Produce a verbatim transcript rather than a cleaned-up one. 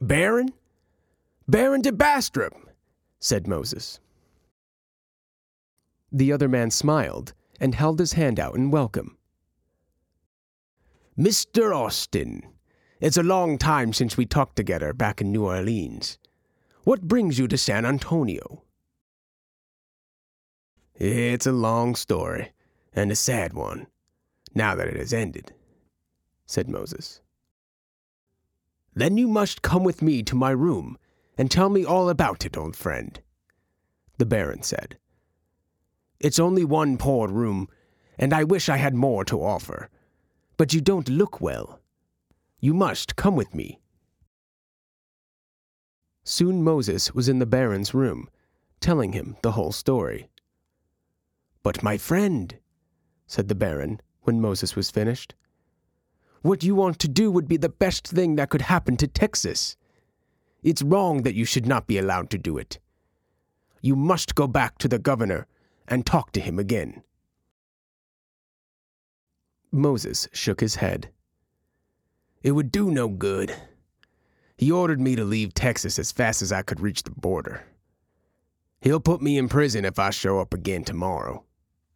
Baron? Baron de Bastrop, said Moses. The other man smiled and held his hand out in welcome. Mister Austin, it's a long time since we talked together back in New Orleans. What brings you to San Antonio? It's a long story, and a sad one, now that it has ended, said Moses. Then you must come with me to my room and tell me all about it, old friend, the Baron said. It's only one poor room, and I wish I had more to offer, but you don't look well. You must come with me. Soon Moses was in the Baron's room, telling him the whole story. But my friend, said the Baron when Moses was finished, what you want to do would be the best thing that could happen to Texas. It's wrong that you should not be allowed to do it. You must go back to the governor and talk to him again. Moses shook his head. It would do no good. He ordered me to leave Texas as fast as I could reach the border. He'll put me in prison if I show up again tomorrow.